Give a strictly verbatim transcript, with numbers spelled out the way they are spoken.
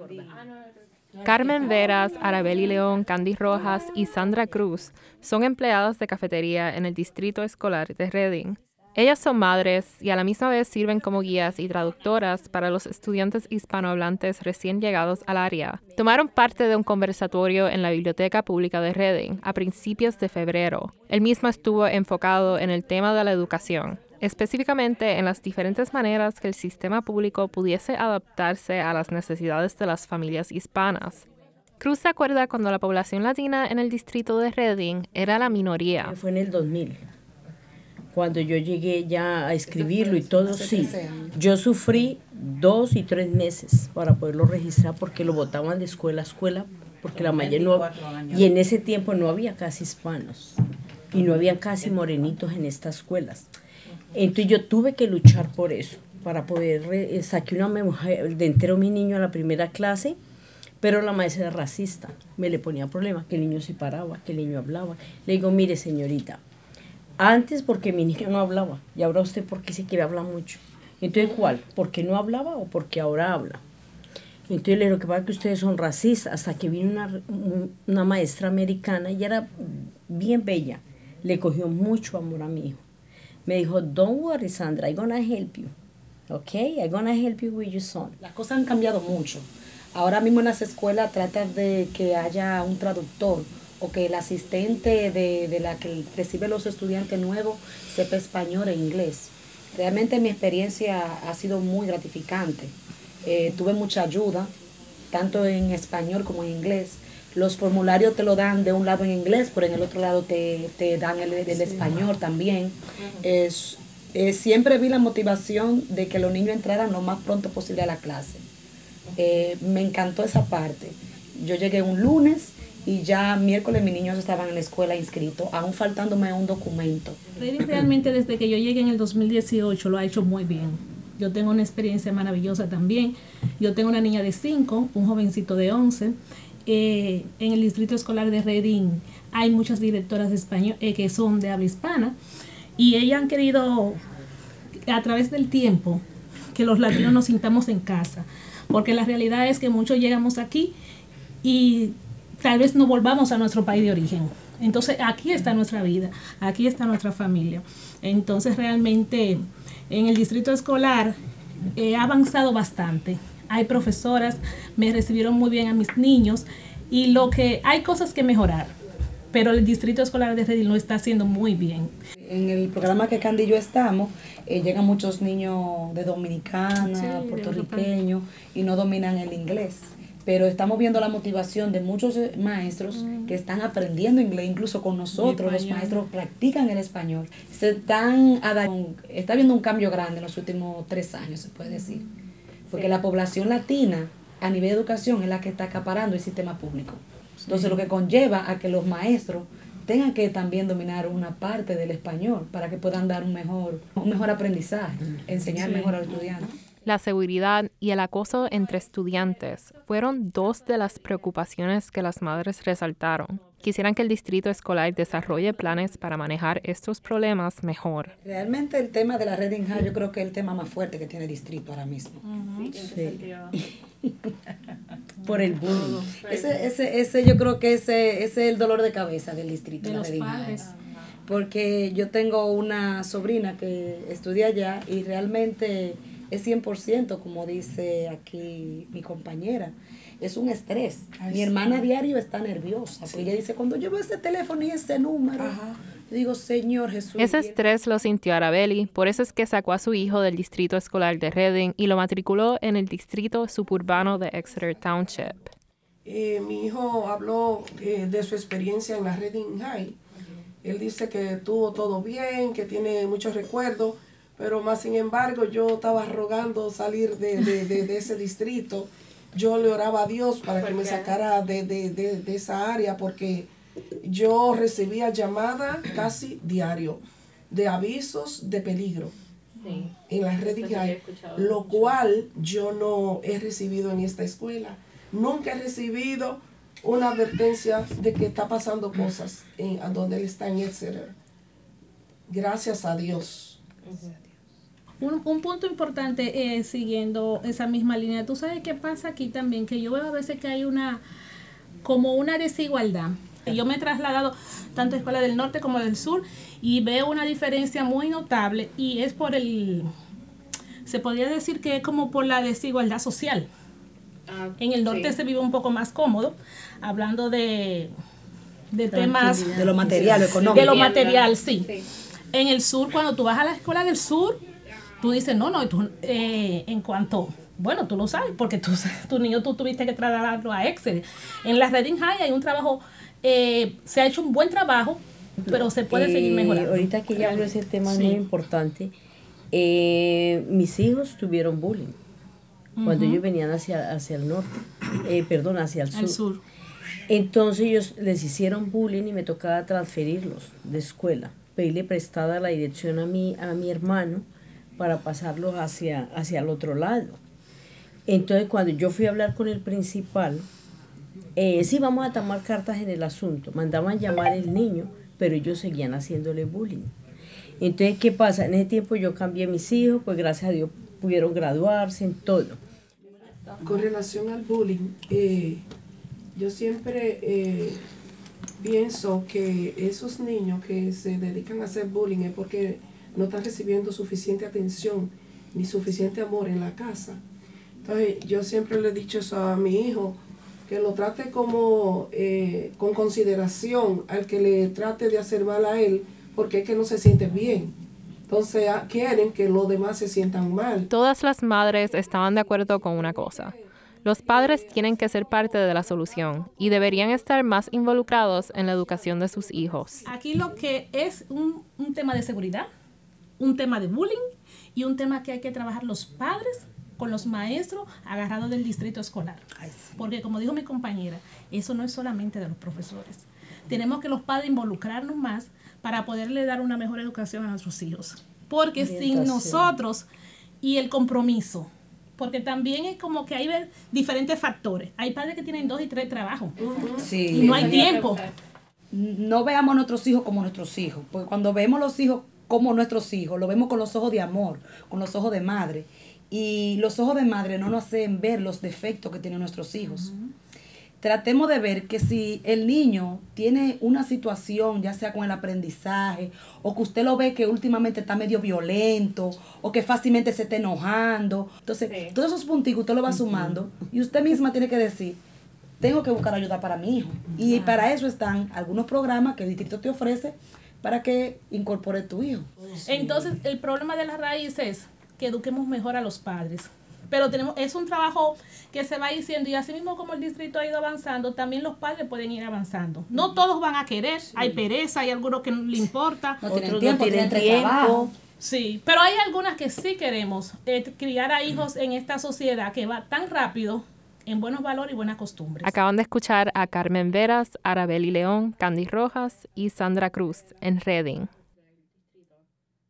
Carmen Veras, Arabeli León, Candy Rojas y Sandra Cruz son empleadas de cafetería en el Distrito Escolar de Reading. Ellas son madres y a la misma vez sirven como guías y traductoras para los estudiantes hispanohablantes recién llegados al área. Tomaron parte de un conversatorio en la Biblioteca Pública de Reading a principios de febrero. El mismo estuvo enfocado en el tema de la educación, específicamente en las diferentes maneras que el sistema público pudiese adaptarse a las necesidades de las familias hispanas. Cruz se acuerda cuando la población latina en el distrito de Reading era la minoría. Fue en el dos mil, cuando yo llegué ya a escribirlo y todo, sí. Yo sufrí dos y tres meses para poderlo registrar porque lo botaban de escuela a escuela, porque la mayoría no, y en ese tiempo no había casi hispanos y no había casi morenitos en estas escuelas. Entonces yo tuve que luchar por eso, para poder, eh, saqué una mujer de entero mi niño a la primera clase, pero la maestra era racista, me le ponía problemas, que el niño se paraba, que el niño hablaba. Le digo, mire señorita, antes porque mi niño no hablaba, y ahora usted porque se quiere hablar mucho. Entonces, ¿cuál? ¿Porque no hablaba o porque ahora habla? Entonces le digo, que pasa que ustedes son racistas, hasta que vino una, una maestra americana, y era bien bella, le cogió mucho amor a mi hijo. Me dijo, don't worry, Sandra, I'm gonna help you. Okay, I'm gonna help you with your son. Las cosas han cambiado mucho. Ahora mismo en las escuelas tratan de que haya un traductor o que el asistente de, de la que recibe los estudiantes nuevos sepa español e inglés. Realmente mi experiencia ha sido muy gratificante. Eh, tuve mucha ayuda, tanto en español como en inglés. Los formularios te lo dan de un lado en inglés, pero en el otro lado te, te dan el, el sí. español también. Uh-huh. Es, eh, siempre vi la motivación de que los niños entraran lo más pronto posible a la clase. Eh, me encantó esa parte. Yo llegué un lunes y ya miércoles mis niños estaban en la escuela inscritos, aún faltándome un documento. Reading realmente desde que yo llegué en el dos mil dieciocho lo ha hecho muy bien. Yo tengo una experiencia maravillosa también. Yo tengo una niña de cinco, un jovencito de once. Eh, en el distrito escolar de Reading hay muchas directoras español, eh, que son de habla hispana, y ellas han querido a través del tiempo que los latinos nos sintamos en casa, porque la realidad es que muchos llegamos aquí y tal vez no volvamos a nuestro país de origen. Entonces aquí está nuestra vida, aquí está nuestra familia. Entonces realmente en el distrito escolar he avanzado bastante. Hay profesoras, me recibieron muy bien a mis niños, y lo que hay cosas que mejorar, pero el distrito escolar de Reading lo está haciendo muy bien. En el programa que Candy y yo estamos, eh, llegan muchos niños de Dominicana, sí, puertorriqueños, y no dominan el inglés. Pero estamos viendo la motivación de muchos maestros mm. que están aprendiendo inglés, incluso con nosotros, los maestros practican el español. Se están está habiendo un cambio grande en los últimos tres años, se puede decir. Porque sí. La población latina a nivel de educación es la que está acaparando el sistema público. Entonces sí. Lo que conlleva a que los maestros tengan que también dominar una parte del español para que puedan dar un mejor, un mejor aprendizaje, enseñar sí. mejor a los estudiantes. La seguridad y el acoso entre estudiantes fueron dos de las preocupaciones que las madres resaltaron. Quisieran que el distrito escolar desarrolle planes para manejar estos problemas mejor. Realmente el tema de la Reading High yo creo que es el tema más fuerte que tiene el distrito ahora mismo. Uh-huh. Sí. Sí. Por el bullying. Ese, ese, ese yo creo que ese, ese es el dolor de cabeza del distrito de, de la Reading High. Porque yo tengo una sobrina que estudia allá y realmente es cien por ciento, como dice aquí mi compañera, es un estrés. Ay, mi hermana sí. diario está nerviosa, sí. porque ella dice, cuando yo veo este teléfono y este número, ajá. yo digo, Señor Jesús. Ese estrés lo sintió Arabeli, por eso es que sacó a su hijo del distrito escolar de Reading y lo matriculó en el distrito suburbano de Exeter Township. Eh, mi hijo habló eh, de su experiencia en la Reading High. Él dice que tuvo todo bien, que tiene muchos recuerdos, pero más sin embargo yo estaba rogando salir de, de, de, de ese distrito. Yo le oraba a Dios para que me sacara de, de, de, de esa área, porque yo recibía llamadas casi diario de avisos de peligro sí, en la red High, lo cual yo no he recibido en esta escuela. Nunca he recibido una advertencia de que está pasando cosas en, a donde él está en Exeter. Gracias a Dios. Un, un punto importante es, siguiendo esa misma línea, tú sabes qué pasa aquí también, que yo veo a veces que hay una, como una desigualdad. Yo me he trasladado tanto a escuela del norte como del sur y veo una diferencia muy notable y es por el, se podría decir que es como por la desigualdad social. Ah, en el norte sí. Se vive un poco más cómodo, hablando de, de temas... De lo material, lo económico. De lo material, sí. sí. En el sur, cuando tú vas a la escuela del sur, tú dices, no, no, tú, eh, en cuanto... Bueno, tú lo sabes, porque tú, tu niño tú tuviste que trasladarlo a Exeter. En la Reading High hay un trabajo, eh, se ha hecho un buen trabajo, pero se puede eh, seguir mejorando. Ahorita que ya hablo de ese tema sí. muy importante, eh, mis hijos tuvieron bullying uh-huh. cuando ellos venían hacia, hacia el norte, eh, perdón, hacia el sur. sur. Entonces ellos les hicieron bullying y me tocaba transferirlos de escuela, pedirle prestada la dirección a mi, a mi hermano para pasarlos hacia, hacia el otro lado. Entonces, cuando yo fui a hablar con el principal, eh, sí, vamos a tomar cartas en el asunto. Mandaban llamar al niño, pero ellos seguían haciéndole bullying. Entonces, ¿qué pasa? En ese tiempo yo cambié a mis hijos, pues gracias a Dios pudieron graduarse en todo. Con relación al bullying, eh, yo siempre eh, pienso que esos niños que se dedican a hacer bullying es porque no están recibiendo suficiente atención ni suficiente amor en la casa. Entonces, yo siempre le he dicho eso a mi hijo, que lo trate como eh, con consideración al que le trate de hacer mal a él, porque es que no se siente bien. Entonces, a, quieren que los demás se sientan mal. Todas las madres estaban de acuerdo con una cosa. Los padres tienen que ser parte de la solución y deberían estar más involucrados en la educación de sus hijos. Aquí lo que es un, un tema de seguridad, un tema de bullying y un tema que hay que trabajar los padres con los maestros agarrados del distrito escolar. Ay, sí. Porque como dijo mi compañera, eso no es solamente de los profesores. Tenemos que los padres involucrarnos más para poderle dar una mejor educación a nuestros hijos. Porque sin nosotros y el compromiso, porque también es como que hay diferentes factores. Hay padres que tienen dos y tres trabajos sí, y no hay tiempo. No veamos a nuestros hijos como nuestros hijos, porque cuando vemos los hijos como nuestros hijos, lo vemos con los ojos de amor, con los ojos de madre. Y los ojos de madre no nos hacen ver los defectos que tienen nuestros hijos. Uh-huh. Tratemos de ver que si el niño tiene una situación, ya sea con el aprendizaje, o que usted lo ve que últimamente está medio violento, o que fácilmente se está enojando. Entonces, sí. todos esos punticos usted lo va sumando, uh-huh. y usted misma tiene que decir, tengo que buscar ayuda para mi hijo. Uh-huh. Y para eso están algunos programas que el distrito te ofrece para que incorpore tu hijo. Sí. Entonces, el problema de la raíz es que eduquemos mejor a los padres. Pero tenemos es un trabajo que se va diciendo y así mismo como el distrito ha ido avanzando, también los padres pueden ir avanzando. No todos van a querer, sí. hay pereza, hay algunos que no le importa. No tienen Otros tiempo, no tienen tiempo. Trabajo. Sí, pero hay algunas que sí queremos eh, criar a hijos en esta sociedad que va tan rápido en buenos valores y buenas costumbres. Acaban de escuchar a Carmen Veras, Arabeli León, Candy Rojas y Sandra Cruz en Reading.